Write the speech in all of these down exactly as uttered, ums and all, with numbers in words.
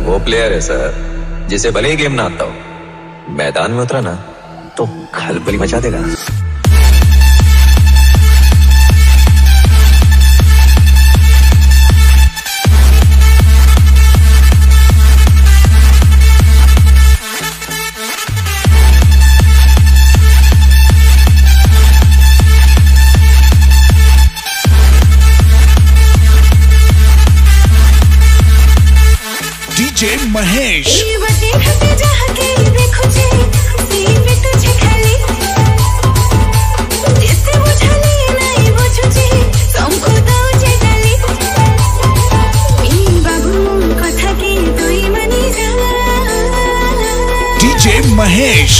वो प्लेयर है सर जिसे भले ही गेम ना आता हो, मैदान में उतरा ना तो खलबली मचा देगा। डीजे महेश डीजे महेश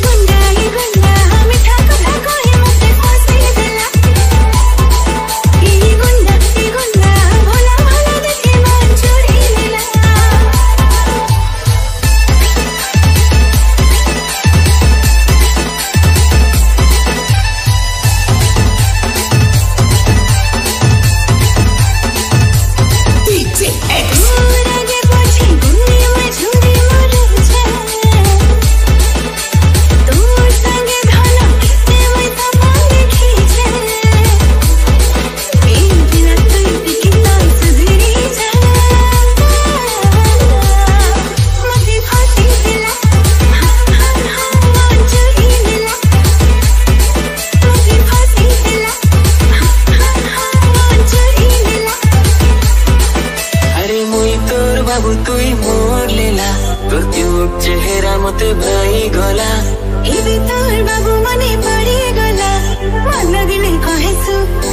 बाबू तुई मोर लेला तो क्यों चेहरा मते भाई गला ए भी तोर बाबू मने पड़ी गला मन दिले कहेसु